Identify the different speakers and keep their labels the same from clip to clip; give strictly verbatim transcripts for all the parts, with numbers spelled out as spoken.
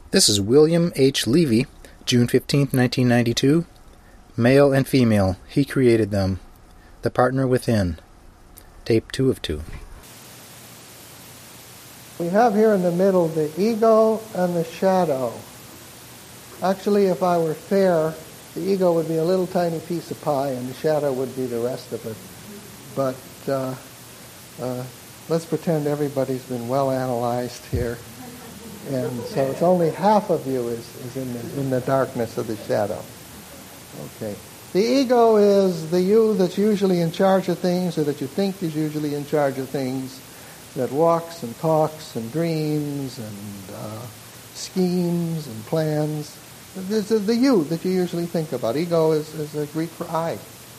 Speaker 1: This is William H. Levy, June fifteenth, nineteen ninety-two. Male and female, he created them. The Partner Within. Tape two of two.
Speaker 2: We have here in the middle the ego and the shadow. Actually, if I were fair, the ego would be a little tiny piece of pie and the shadow would be the rest of it. But uh, uh, let's pretend everybody's been well analyzed here. And so it's only half of you is, is in, the, in the darkness of the shadow. Okay. The ego is the you that's usually in charge of things, or that you think is usually in charge of things, that walks and talks and dreams and uh, schemes and plans. This is the you that you usually think about. Ego is, is a Greek for I.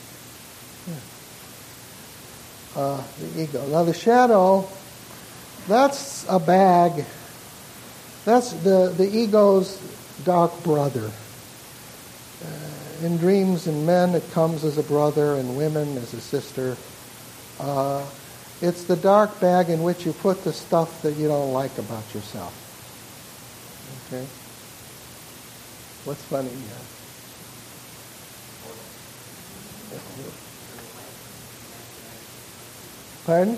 Speaker 2: Yeah. Uh, the ego. Now the shadow, that's a bag. That's the, the ego's dark brother. Uh, in dreams and men, it comes as a brother, and women as a sister. Uh, it's the dark bag in which you put the stuff that you don't like about yourself. Okay? What's funny here? Pardon?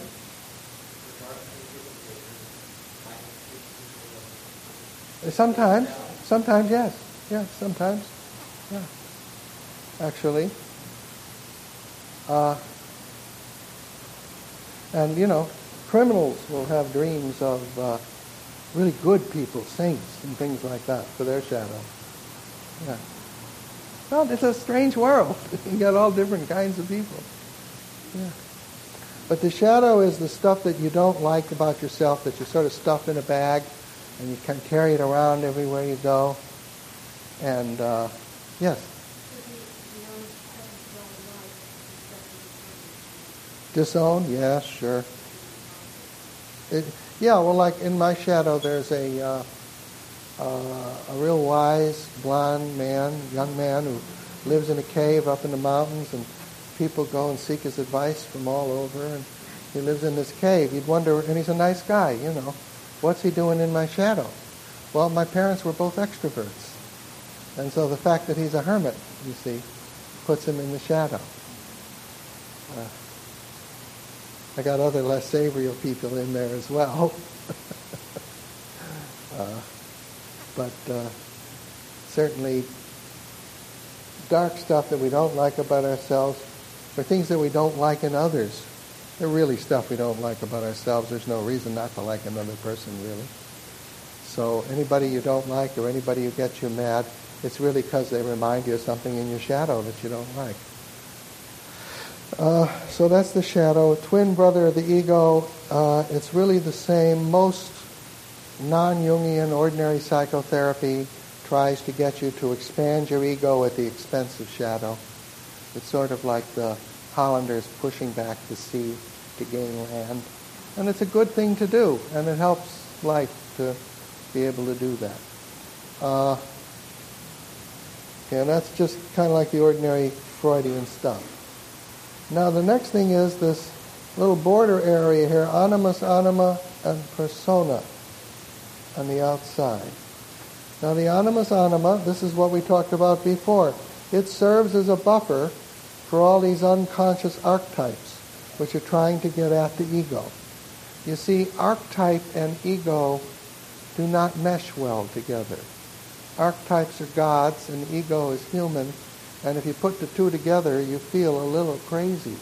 Speaker 2: Sometimes. Sometimes, yes. Yeah, sometimes. Yeah. Actually. Uh, and, you know, criminals will have dreams of uh, really good people, saints, and things like that for their shadow. Yeah. Well, it's a strange world. You got all different kinds of people. Yeah. But the shadow is the stuff that you don't like about yourself, that you sort of stuff in a bag, and you can carry it around everywhere you go. And, uh, yes? Disown? Yeah, sure. It, yeah, well, like in my shadow, there's a uh, uh, a real wise, blonde man, young man who lives in a cave up in the mountains, and people go and seek his advice from all over, and he lives in this cave. You'd wonder, and he's a nice guy, you know. What's he doing in my shadow? Well, my parents were both extroverts. And so the fact that he's a hermit, you see, puts him in the shadow. Uh, I got other less savory people in there as well. uh, but uh, certainly dark stuff that we don't like about ourselves, or things that we don't like in others. They're really stuff we don't like about ourselves. There's no reason not to like another person, really. So anybody you don't like or anybody who gets you mad, it's really because they remind you of something in your shadow that you don't like. Uh, so that's the shadow. Twin brother of the ego, uh, it's really the same. Most non-Jungian ordinary psychotherapy tries to get you to expand your ego at the expense of shadow. It's sort of like the Hollanders pushing back the sea to gain land. And it's a good thing to do, and it helps life to be able to do that. Uh, okay, and that's just kind of like the ordinary Freudian stuff. Now the next thing is this little border area here, animus, anima, and persona on the outside. Now the animus, anima, this is what we talked about before. It serves as a buffer for all these unconscious archetypes, which are trying to get at the ego. You see, archetype and ego do not mesh well together. Archetypes are gods and ego is human, and if you put the two together, you feel a little crazy.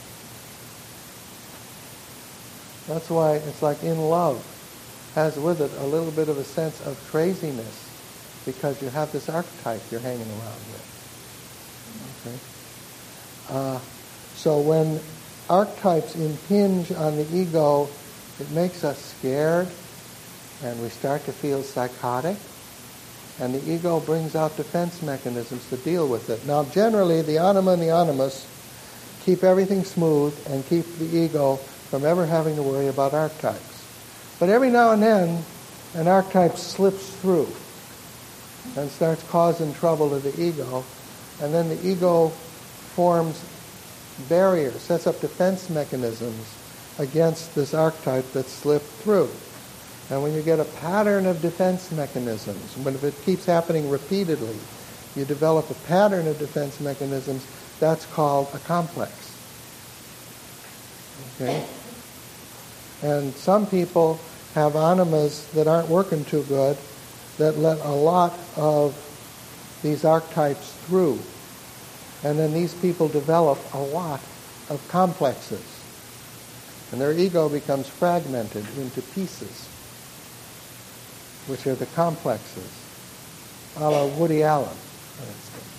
Speaker 2: That's why it's like in love has with it a little bit of a sense of craziness, because you have this archetype you're hanging around with. Okay? Uh, so when archetypes impinge on the ego, it makes us scared, and we start to feel psychotic, and the ego brings out defense mechanisms to deal with it. Now, generally, the anima and the animus keep everything smooth and keep the ego from ever having to worry about archetypes. But every now and then, an archetype slips through and starts causing trouble to the ego, and then the ego forms barriers, sets up defense mechanisms against this archetype that slipped through. And when you get a pattern of defense mechanisms, when if it keeps happening repeatedly, you develop a pattern of defense mechanisms, that's called a complex. Okay? And some people have animas that aren't working too good, that let a lot of these archetypes through. And then these people develop a lot of complexes. And their ego becomes fragmented into pieces, which are the complexes, a la Woody Allen, for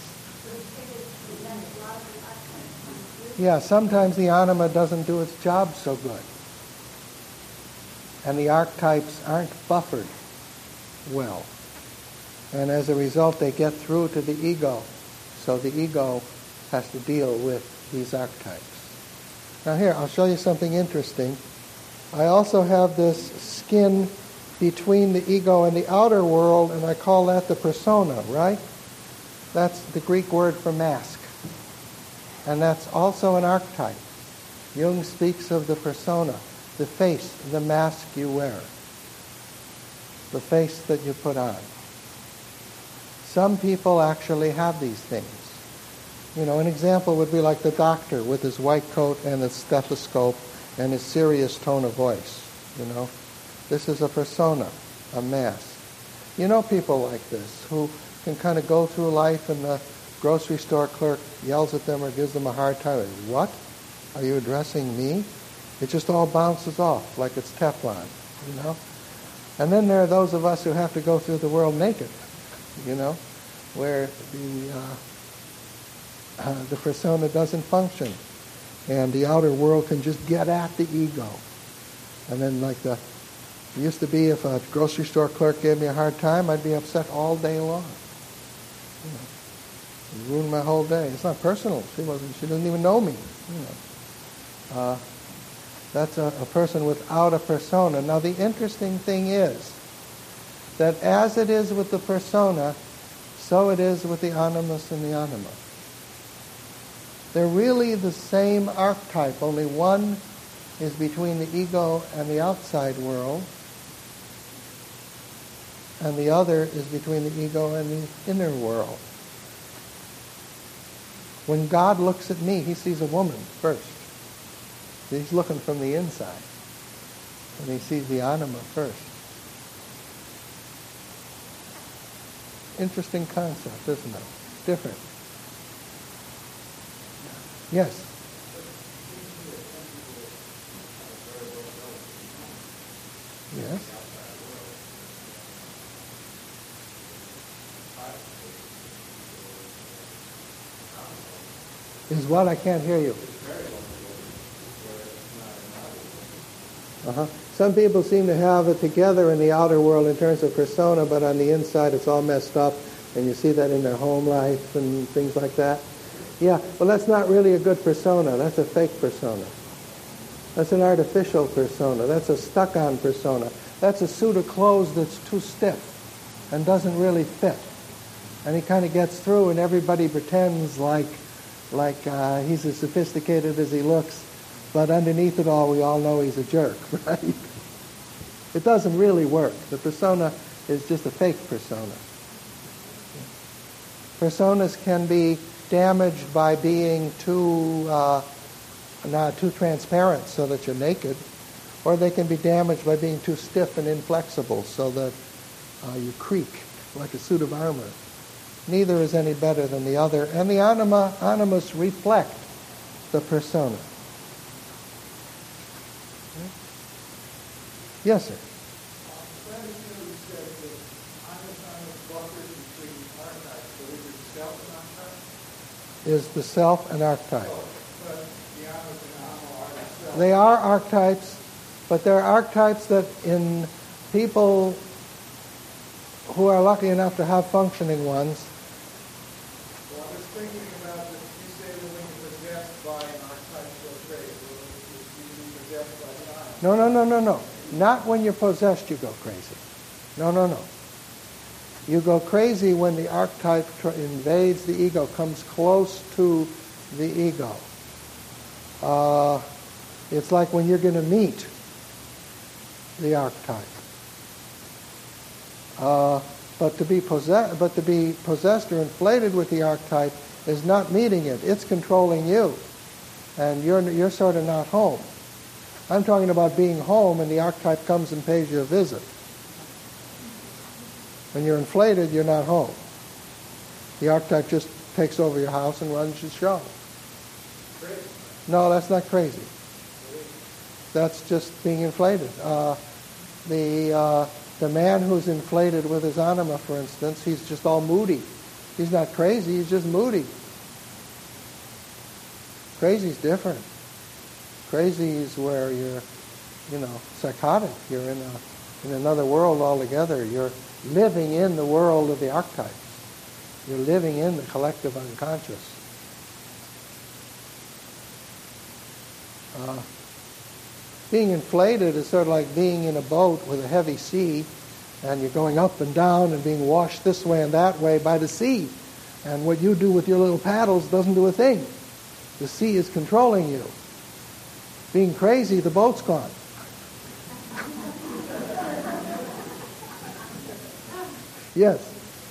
Speaker 2: instance. Yeah, sometimes the anima doesn't do its job so good. And the archetypes aren't buffered well. And as a result, they get through to the ego. So the ego has to deal with these archetypes. Now here, I'll show you something interesting. I also have this skin between the ego and the outer world, and I call that the persona, right? That's the Greek word for mask. And that's also an archetype. Jung speaks of the persona, the face, the mask you wear, the face that you put on. Some people actually have these things. You know, an example would be like the doctor with his white coat and his stethoscope and his serious tone of voice, you know. This is a persona, a mask. You know people like this who can kind of go through life and the grocery store clerk yells at them or gives them a hard time. What? Are you addressing me? It just all bounces off like it's Teflon, you know. And then there are those of us who have to go through the world naked, you know, where the uh, uh, the persona doesn't function, and the outer world can just get at the ego. And then, like the it used to be, if a grocery store clerk gave me a hard time, I'd be upset all day long. You know, it ruined my whole day. It's not personal. She wasn't. She doesn't even know me. You know, uh, that's a, a person without a persona. Now, the interesting thing is that as it is with the persona, so it is with the animus and the anima. They're really the same archetype, only one is between the ego and the outside world, and the other is between the ego and the inner world. When God looks at me, he sees a woman first. He's looking from the inside, and he sees the anima first. Interesting concept, isn't it? Different. Yes? Yes? Is what? I can't hear you. Uh-huh. Some people seem to have it together in the outer world in terms of persona, but on the inside it's all messed up, and you see that in their home life and things like that. Yeah, well, that's not really a good persona. That's a fake persona. That's an artificial persona. That's a stuck-on persona. That's a suit of clothes that's too stiff and doesn't really fit. And he kind of gets through, and everybody pretends like like uh, he's as sophisticated as he looks, but underneath it all, we all know he's a jerk, right? It doesn't really work. The persona is just a fake persona. Personas can be damaged by being too uh, not too transparent so that you're naked, or they can be damaged by being too stiff and inflexible so that uh, you creak like a suit of armor. Neither is any better than the other, and the anima, animus reflect the persona. Okay. Yes, sir. Is the self an archetype? They are archetypes, but they're archetypes that in people who are lucky enough to have functioning ones.
Speaker 3: Well, I was thinking about that you say that when you're possessed by an archetype so great, will you be possessed by the eye?
Speaker 2: No, no, no, no, no. Not when you're possessed you go crazy. No, no, no. You go crazy when the archetype tr- invades the ego, comes close to the ego. Uh, it's like when you're going to meet the archetype. Uh, but to be possessed, but to be possessed or inflated with the archetype is not meeting it. It's controlling you, and you're you're sort of not home. I'm talking about being home, and the archetype comes and pays you a visit. When you're inflated, you're not home. The archetype just takes over your house and runs your show.
Speaker 3: Crazy.
Speaker 2: No, that's not crazy. That's just being inflated. Uh, the uh, the man who's inflated with his anima, for instance, he's just all moody. He's not crazy, he's just moody. Crazy's different. Crazy is where you're, you know, psychotic. You're in a in another world altogether. You're living in the world of the archetypes. You're living in the collective unconscious. Uh, being inflated is sort of like being in a boat with a heavy sea, and you're going up and down and being washed this way and that way by the sea. And what you do with your little paddles doesn't do a thing. The sea is controlling you. Being crazy, the boat's gone. Yes?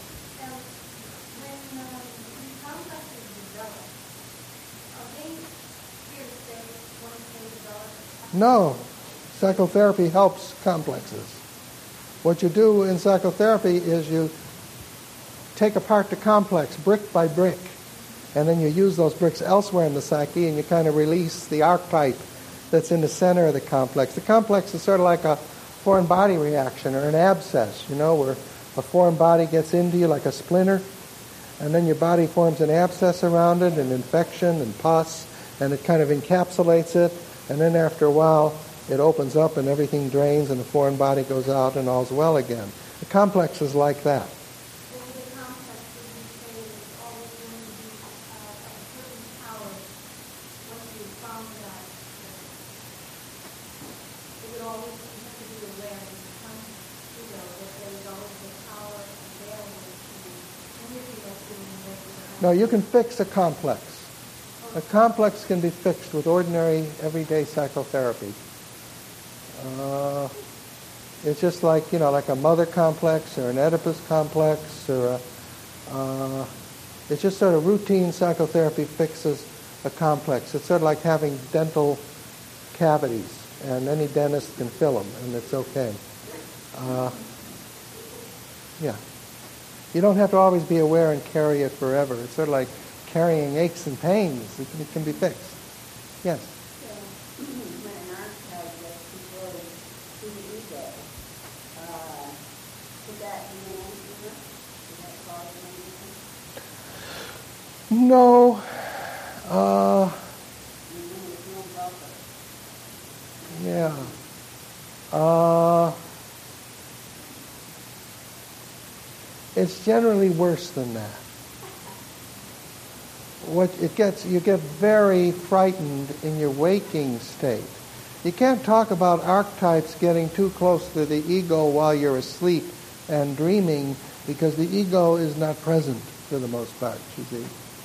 Speaker 2: No. Psychotherapy helps complexes. What you do in psychotherapy is you take apart the complex brick by brick, and then you use those bricks elsewhere in the psyche, and you kind of release the archetype that's in the center of the complex. The complex is sort of like a foreign body reaction or an abscess, you know, where a foreign body gets into you like a splinter, and then your body forms an abscess around it, and infection and pus, and it kind of encapsulates it, and then after a while it opens up and everything drains and the foreign body goes out and all's well again. The complex is like that. No, you can fix a complex. A complex can be fixed with ordinary, everyday psychotherapy. Uh, it's just like, you know, like a mother complex or an Oedipus complex, or a, uh, it's just sort of routine psychotherapy fixes a complex. It's sort of like having dental cavities, and any dentist can fill them, and it's okay. Uh, yeah. You don't have to always be aware and carry it forever. It's sort of like carrying aches and pains. It can, it can be fixed. Yes?
Speaker 4: So, when an archetype gets controlled through the ego, uh, could that be an answer? Could that cause anything?
Speaker 2: No. Uh, yeah. Uh... It's generally worse than that. What it gets, you get very frightened in your waking state. You can't talk about archetypes getting too close to the ego while you're asleep and dreaming, because the ego is not present for the most part, you see.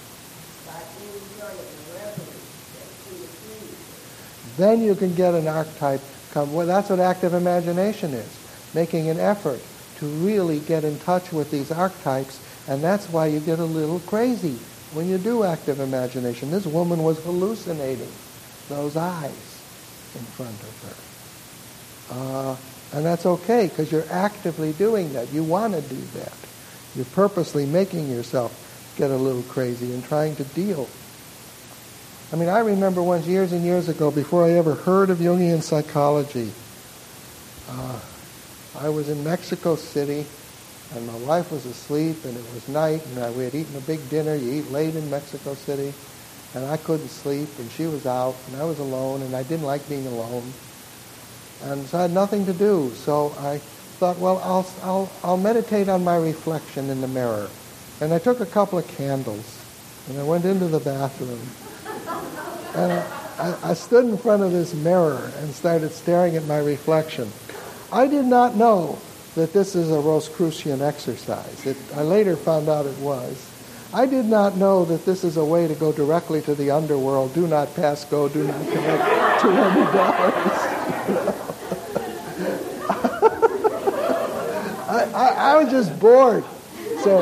Speaker 2: Then you can get an archetype come. Well, that's what active imagination is, making an effort to really get in touch with these archetypes, and that's why you get a little crazy when you do active imagination. This woman was hallucinating those eyes in front of her. Uh, and that's okay, because you're actively doing that. You want to do that. You're purposely making yourself get a little crazy and trying to deal. I mean, I remember once years and years ago, before I ever heard of Jungian psychology, uh, I was in Mexico City, and my wife was asleep, and it was night, and I, we had eaten a big dinner. You eat late in Mexico City, and I couldn't sleep, and she was out, and I was alone, and I didn't like being alone, and so I had nothing to do. So I thought, well, I'll I'll I'll meditate on my reflection in the mirror, and I took a couple of candles, and I went into the bathroom, and I, I stood in front of this mirror and started staring at my reflection. I did not know that this is a Rosicrucian exercise. It, I later found out it was. I did not know that this is a way to go directly to the underworld. Do not pass go, do not collect two hundred dollars. I, I, I was just bored. So,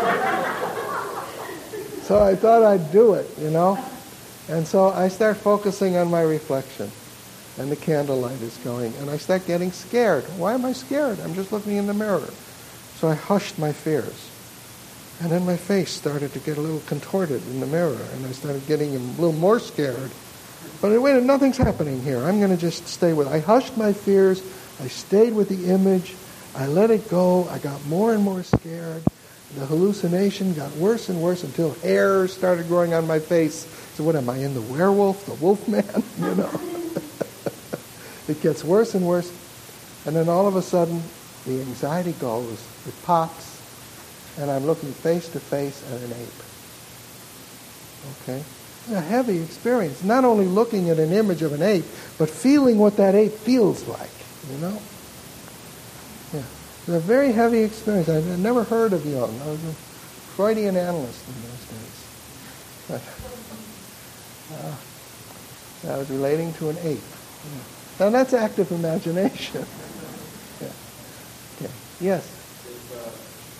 Speaker 2: so I thought I'd do it, you know. And so I start focusing on my reflection. And the candlelight is going. And I start getting scared. Why am I scared? I'm just looking in the mirror. So I hushed my fears. And then my face started to get a little contorted in the mirror. And I started getting a little more scared. But wait, nothing's happening here. I'm going to just stay with it. I hushed my fears. I stayed with the image. I let it go. I got more and more scared. The hallucination got worse and worse until hair started growing on my face. So what am I, in the werewolf, the wolf man? You know. It gets worse and worse. And then all of a sudden, the anxiety goes. It pops. And I'm looking face to face at an ape. Okay? A heavy experience. Not only looking at an image of an ape, but feeling what that ape feels like. You know? Yeah. It's a very heavy experience. I've never heard of Jung. I was a Freudian analyst in those days. But, uh, I was relating to an ape. Yeah. Now that's active imagination. Yeah. Okay. Yes?
Speaker 3: If, uh,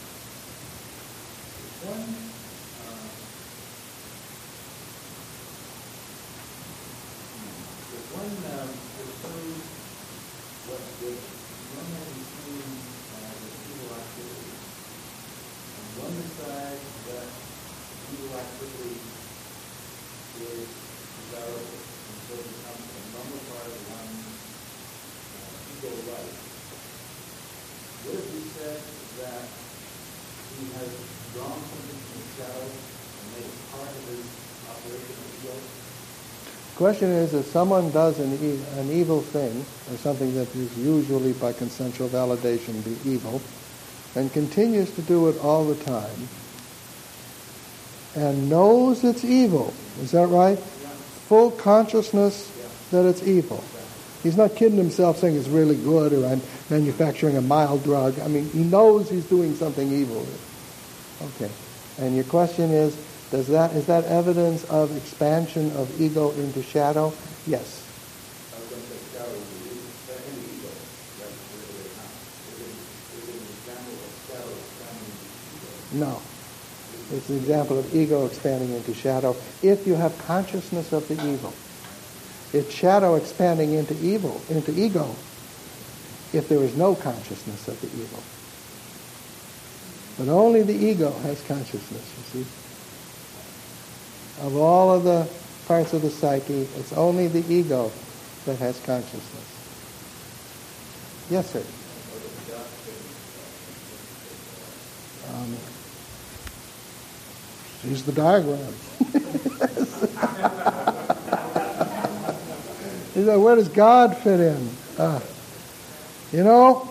Speaker 3: if one, uh, if one um, pursues what's good, one has seen uh, the evil activity, and one decides that evil activity is desirable, and so it becomes a normal part of one's uh, ego life. What if we said that he has drawn something from the shadow and made it part of his operation of ego?
Speaker 2: The question is, if someone does an, e- an evil thing, or something that is usually by consensual validation be evil, and continues to do it all the time, and knows it's evil, is that right?
Speaker 3: Yeah.
Speaker 2: Full consciousness
Speaker 3: Yeah.
Speaker 2: that it's evil.
Speaker 3: Yeah.
Speaker 2: He's not kidding himself saying it's really good, or I'm manufacturing a mild drug. I mean, he knows he's doing something evil. Okay. And your question is, does that is that evidence of expansion of ego into shadow? Yes.
Speaker 3: I was going to say shadow is any ego, right? Whatever they count. Is it, is it an example of shadow expanding into ego?
Speaker 2: No. It's an example of ego expanding into shadow if you have consciousness of the evil. It's shadow expanding into evil, into ego, if there is no consciousness of the evil. But only the ego has consciousness, you see. Of all of the parts of the psyche, it's only the ego that has consciousness. Yes, sir. Um, here's the diagram. He said, where does God fit in? Uh, you know,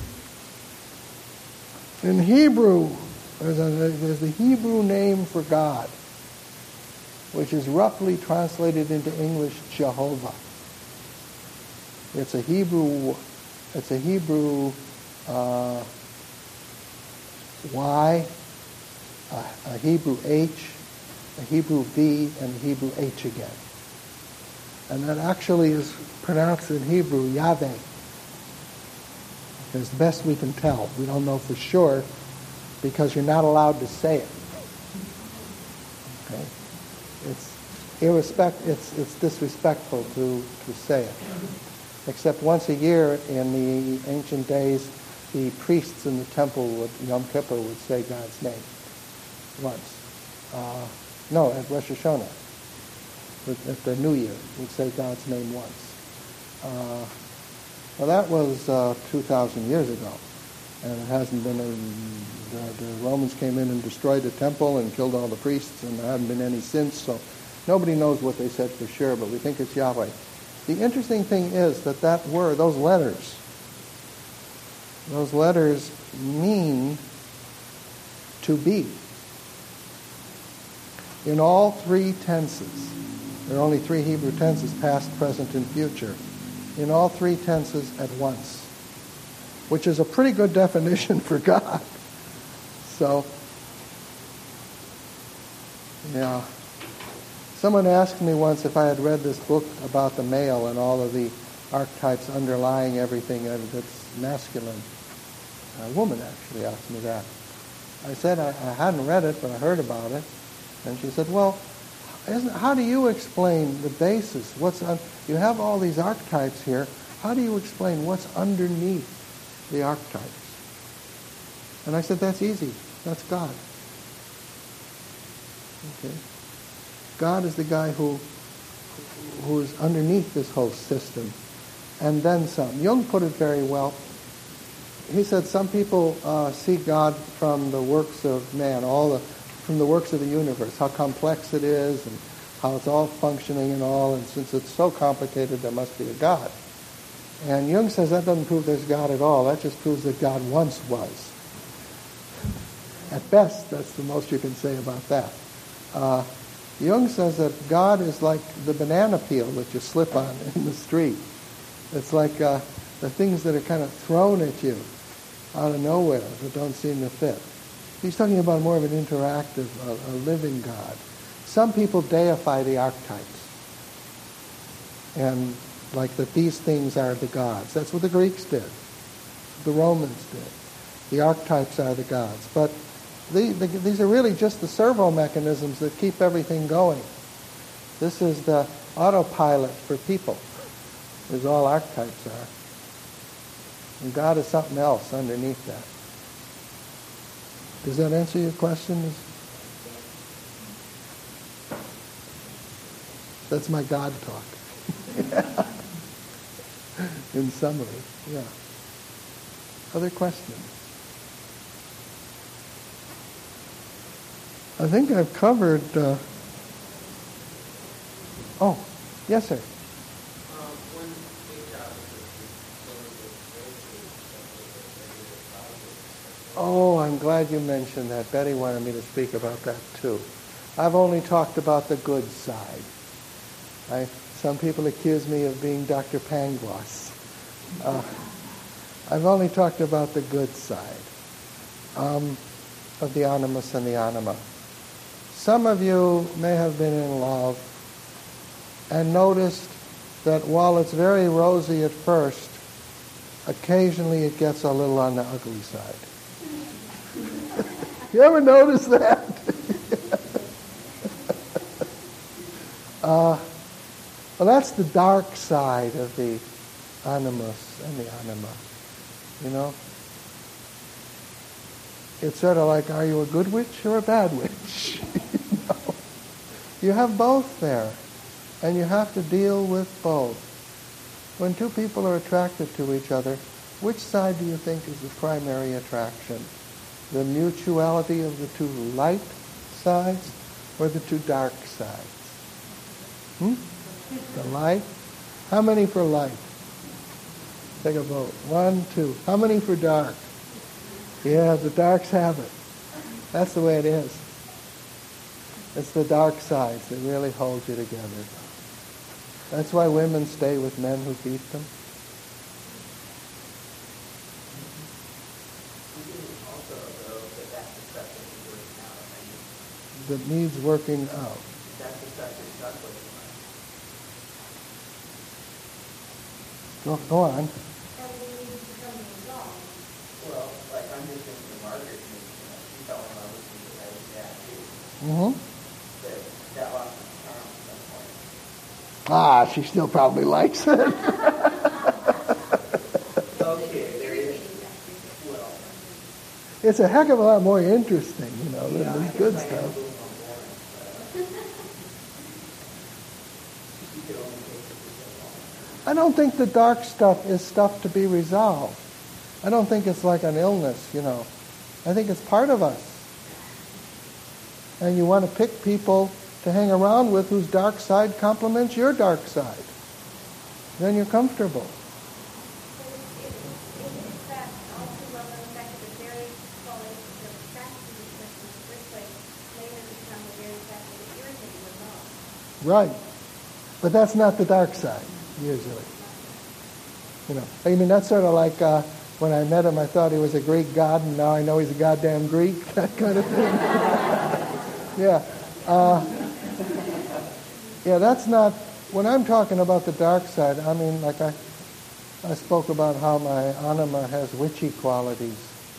Speaker 2: in Hebrew, there's, a, there's the Hebrew name for God, which is roughly translated into English Jehovah. It's a Hebrew, it's a Hebrew uh, Y, a, a Hebrew H, a Hebrew V, and a Hebrew H again. And that actually is pronounced in Hebrew, Yahweh. As best we can tell. We don't know for sure because you're not allowed to say it. Okay? It's irrespect. It's it's disrespectful to, to say it. Except once a year in the ancient days, the priests in the temple would, Yom Kippur, would say God's name once. Uh, no, at Rosh Hashanah. At the New Year, we'd say God's name once. Uh, well, that was uh, two thousand years ago, and it hasn't been. A, the, the Romans came in and destroyed the temple and killed all the priests, and there haven't been any since. So nobody knows what they said for sure, but we think it's Yahweh. The interesting thing is that that word, those letters, those letters mean to be. In all three tenses. There are only three Hebrew tenses, past, present, and future. In all three tenses at once, which is a pretty good definition for God. So, yeah. Someone asked me once if I had read this book about the male and all of the archetypes underlying everything that's masculine. A woman actually asked me that. I said I, I hadn't read it, but I heard about it. And she said, well, isn't, how do you explain the basis? What's un, you have all these archetypes here. How do you explain what's underneath the archetypes? And I said, that's easy. That's God. Okay. God is the guy who who's underneath this whole system. And then some. Jung put it very well. He said some people uh, see God from the works of man, all the from the works of the universe, how complex it is and how it's all functioning and all, and since it's so complicated, there must be a God. And Jung says that doesn't prove there's God at all. That just proves that God once was. At best, that's the most you can say about that. Uh, Jung says that God is like the banana peel that you slip on in the street. It's like uh, the things that are kind of thrown at you out of nowhere that don't seem to fit. He's talking about more of an interactive, a, a living God. Some people deify the archetypes. And like that these things are the gods. That's what the Greeks did. The Romans did. The archetypes are the gods. But the, the, these are really just the servo mechanisms that keep everything going. This is the autopilot for people, is all archetypes are. And God is something else underneath that. Does that answer your question? That's my God talk. In summary, yeah. Other questions? I think I've covered... Uh... Oh, yes, sir. Oh, I'm glad you mentioned that. Betty wanted me to speak about that too. I've only talked about the good side. I, some people accuse me of being Doctor Pangloss. Uh, I've only talked about the good side um, of the animus and the anima. Some of you may have been in love and noticed that while it's very rosy at first, occasionally it gets a little on the ugly side. You ever notice that? uh, well, that's the dark side of the animus and the anima. You know? It's sort of like, are you a good witch or a bad witch? You know? You have both there. And you have to deal with both. When two people are attracted to each other, which side do you think is the primary attraction? The mutuality of the two light sides or the two dark sides? Hmm? The light? How many for light? Take a vote. One, two. How many for dark? Yeah, the darks have it. That's the way it is. It's the dark sides that really hold you together. That's why women stay with men who beat them. That needs working out. Go, go on.
Speaker 3: Well, like I'm just thinking of Margaret, you know, she fell in love with me when I was dad too.
Speaker 2: Mm-hmm.
Speaker 3: That, that lost its charm at some point.
Speaker 2: Ah, she still probably likes it.
Speaker 3: Okay. Well,
Speaker 2: It's a heck of a lot more interesting, you know, than
Speaker 3: yeah,
Speaker 2: this good
Speaker 3: I
Speaker 2: stuff.
Speaker 3: am a little more boring, but you could only take it for so long.
Speaker 2: I don't think the dark stuff is stuff to be resolved. I don't think it's like an illness, you know. I think it's part of us. And you want to pick people to hang around with whose dark side complements your dark side. Then you're comfortable. Right. But that's not the dark side, usually. You know, I mean, that's sort of like uh, when I met him, I thought he was a Greek god, and now I know he's a goddamn Greek, that kind of thing. Yeah. Uh, yeah, that's not, when I'm talking about the dark side, I mean, like I, I spoke about how my anima has witchy qualities.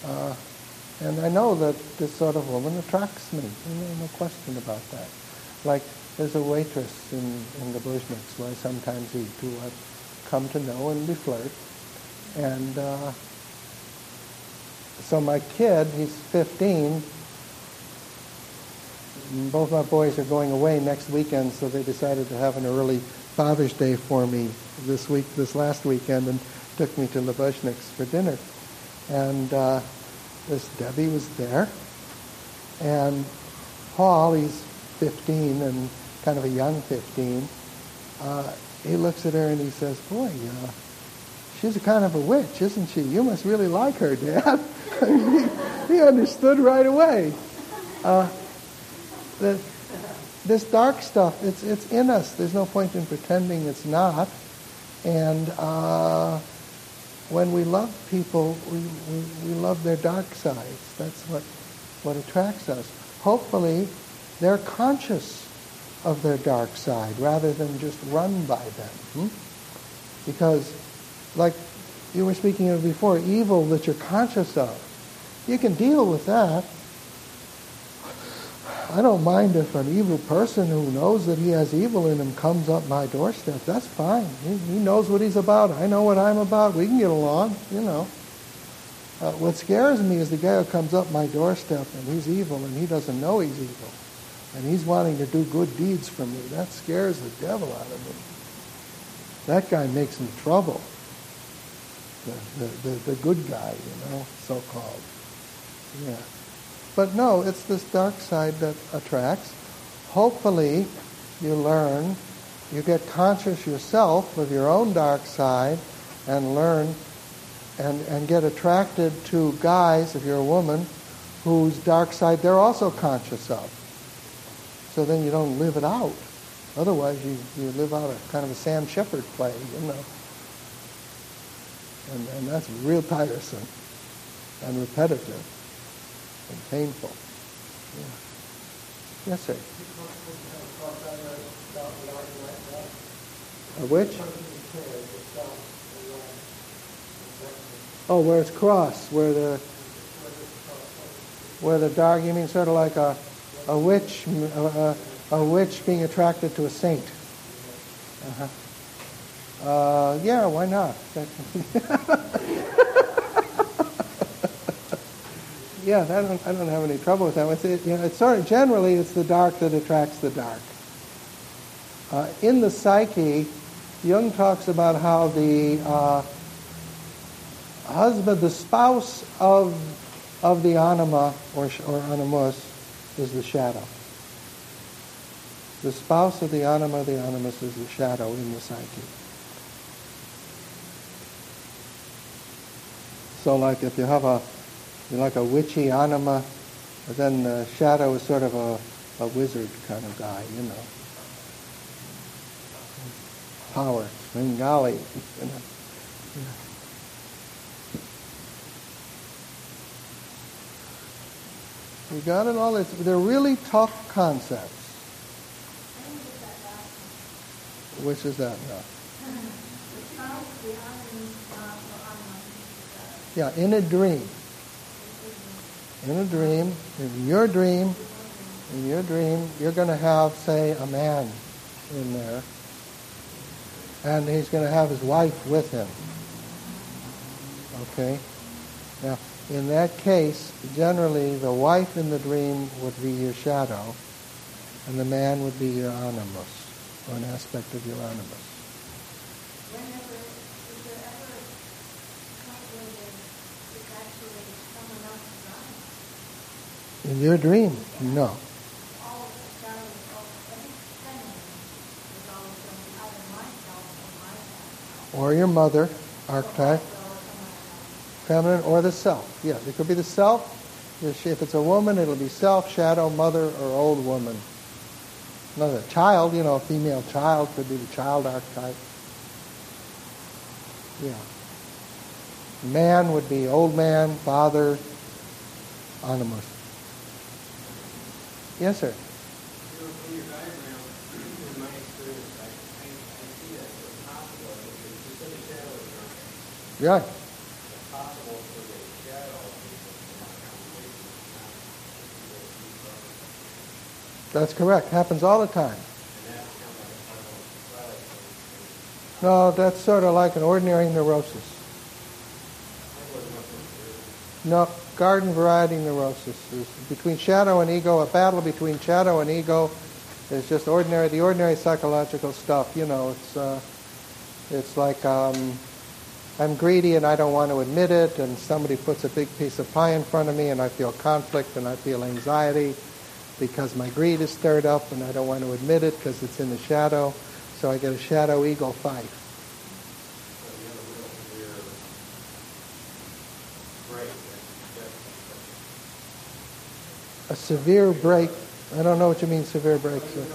Speaker 2: Uh, and I know that this sort of woman attracts me. You know, no question about that. Like, there's a waitress in, in the Buzhniks where I sometimes eat, who I've come to know and we flirt. And uh, so my kid, he's fifteen. Both my boys are going away next weekend, so they decided to have an early Father's Day for me this week, this last weekend, and took me to the Buzhniks for dinner. And uh, this Debbie was there, and Paul, he's fifteen and kind of a young fifteen. Uh, he looks at her and he says, "Boy, uh, she's a kind of a witch, isn't she? You must really like her, Dad." he, he understood right away. Uh, the, this dark stuff, it's it's in us. There's no point in pretending it's not. And uh, when we love people, we, we, we love their dark sides. That's what what attracts us. Hopefully, they're conscious of their dark side rather than just run by them. Hmm? Because, like you were speaking of before, evil that you're conscious of, you can deal with that. I don't mind if an evil person who knows that he has evil in him comes up my doorstep. That's fine. He, he knows what he's about. I know what I'm about. We can get along, you know. Uh, what scares me is the guy who comes up my doorstep and he's evil and he doesn't know he's evil. And he's wanting to do good deeds for me. That scares the devil out of me. That guy makes me trouble. The, the, the, the good guy, you know, so-called. Yeah. But no, it's this dark side that attracts. Hopefully, you learn, you get conscious yourself of your own dark side and learn and, and get attracted to guys, if you're a woman, whose dark side they're also conscious of. So then you don't live it out. Otherwise, you, you live out a kind of a Sam Shepard play, you know. And, and that's real tiresome and repetitive and painful. Yeah. Yes, sir. A which? Oh, where it's cross, where the where the dark. You mean sort of like a a witch, a, a witch being attracted to a saint. Uh-huh. Uh, yeah, why not? Yeah, I don't, I don't have any trouble with that. It's, it, you know, it's sort of, generally, it's the dark that attracts the dark. Uh, in the psyche, Jung talks about how the uh, husband, the spouse of of the anima or or animus, is the shadow. The spouse of the anima, the animus, is the shadow in the psyche. So, like if you have a you like a witchy anima, then the shadow is sort of a, a wizard kind of guy, you know. Power, Svengali, you know. You got it all? It's, they're really tough concepts. Which is that now? Yeah, in a dream. In a dream, in your dream, in your dream, you're going to have, say, a man in there, and he's going to have his wife with him. Okay? Now, in that case, generally, the wife in the dream would be your shadow, and the man would be your animus, or an aspect of your animus.
Speaker 4: Whenever, is there ever something that is actually someone else's life?
Speaker 2: In your dream, no.
Speaker 4: All of the shadows of every feminine is always from either myself or my past.
Speaker 2: Or your mother archetype, feminine, or the self. Yes, it could be the self. If it's a woman, it'll be self, shadow, mother, or old woman. Another child, you know, a female child could be the child archetype. Yeah. Man would be old man, father, animus. Yes, sir.
Speaker 3: You know, from your diagram, in my experience, I, I, I see that it's possible that you said the shadow is dark.
Speaker 2: Right.
Speaker 3: It's possible for the shadow to
Speaker 2: That's correct. Happens all the time.
Speaker 3: And that's kind of like a final twilight phase.
Speaker 2: No, that's sort of like an ordinary neurosis.
Speaker 3: I wasn't up there.
Speaker 2: No, garden variety neurosis is between shadow and ego. A battle between shadow and ego is just ordinary, the ordinary psychological stuff. You know, it's uh, it's like um, I'm greedy and I don't want to admit it, and somebody puts a big piece of pie in front of me, and I feel conflict and I feel anxiety because my greed is stirred up, and I don't want to admit it because it's in the shadow. So I get a shadow ego fight. A severe break. I don't know what you mean, severe break. Sir.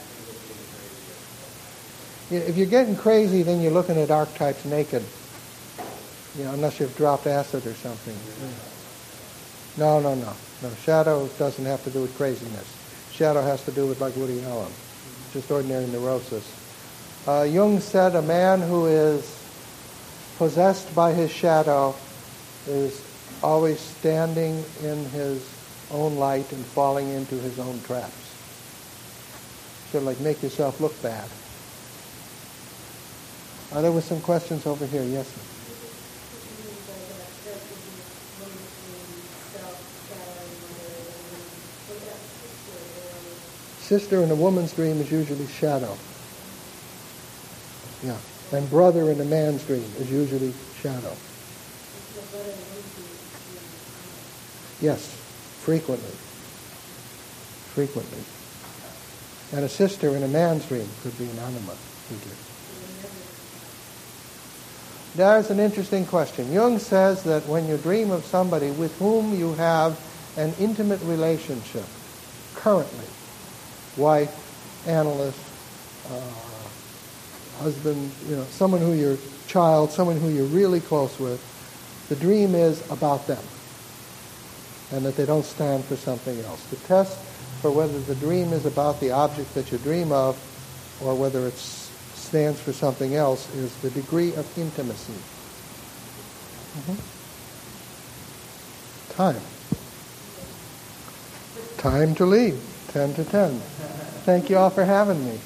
Speaker 2: Yeah, if you're getting crazy, then you're looking at archetypes naked. You know, unless you've dropped acid or something. No, no, no. No, shadow doesn't have to do with craziness. Shadow has to do with, like Woody Allen, just ordinary neurosis. Uh, Jung said a man who is possessed by his shadow is always standing in his own light and falling into his own traps. Sort of like make yourself look bad. Uh, there were some questions over here. Yes, ma'am. Sister in a woman's dream is usually shadow. Yeah. And brother in a man's dream is usually shadow. Yes, frequently. Frequently. And a sister in a man's dream could be an anima figure. There's an interesting question. Jung says that when you dream of somebody with whom you have an intimate relationship, currently, wife, analyst, uh, husband, you know, someone who you're child, someone who you're really close with, the dream is about them, and that they don't stand for something else. The test for whether the dream is about the object that you dream of, or whether it stands for something else, is the degree of intimacy. Mm-hmm. Time. Time to leave. Ten to ten. Thank you all for having me.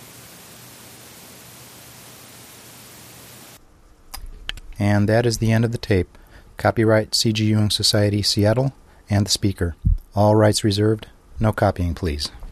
Speaker 1: And that is the end of the tape. Copyright C G Jung Society, Seattle, and the speaker. All rights reserved. No copying, please.